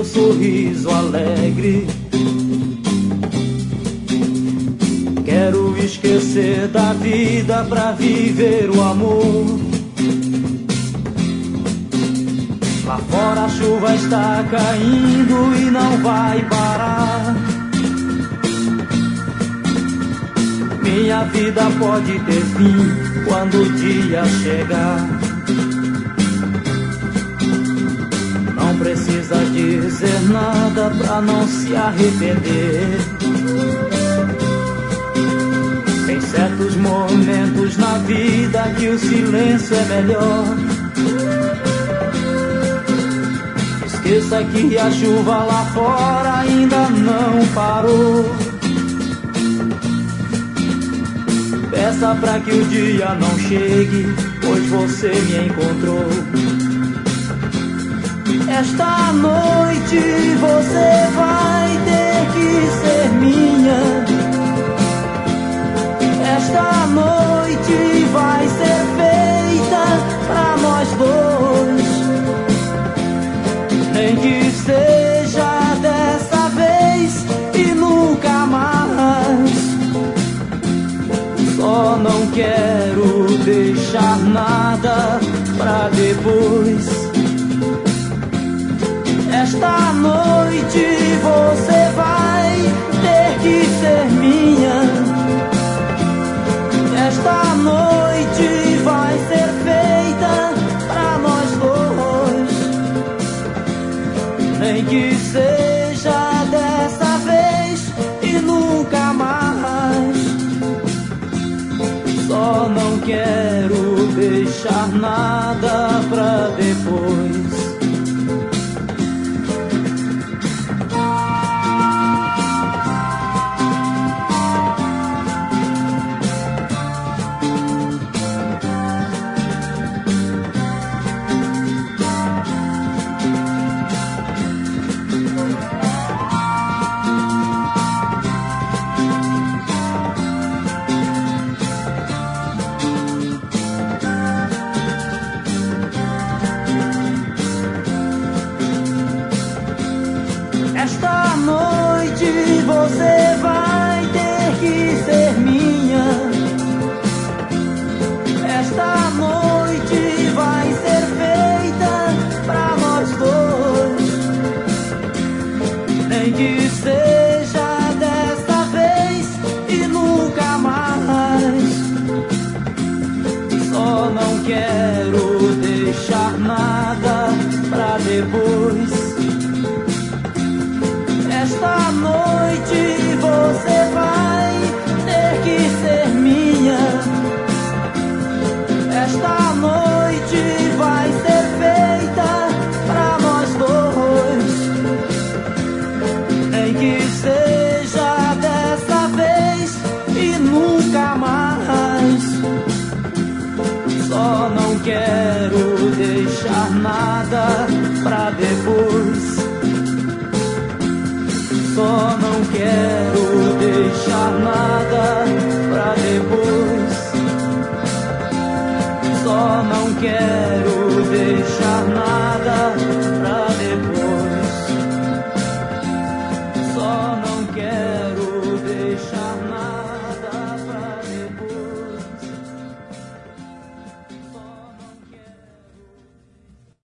sorriso alegre. Quero esquecer da vida pra viver o amor. Lá fora a chuva está caindo e não vai parar. Minha vida pode ter fim quando o dia chegar. Não precisa dizer nada pra não se arrepender. Tem certos momentos na vida que o silêncio é melhor. Esqueça que a chuva lá fora ainda não parou. Peça pra que o dia não chegue, pois você me encontrou. Esta noite você vai ter que ser minha. Esta noite vai ser feita pra nós dois. Nem que seja dessa vez e nunca mais. Só não quero deixar nada pra depois. Esta noite você vai ter que ser minha. Esta noite vai ser feita pra nós dois. Nem que seja dessa vez e nunca mais. Só não quero deixar nada pra depois. Esta noite você vai ter que ser minha. Esta noite vai ser feita pra nós dois. Nem que seja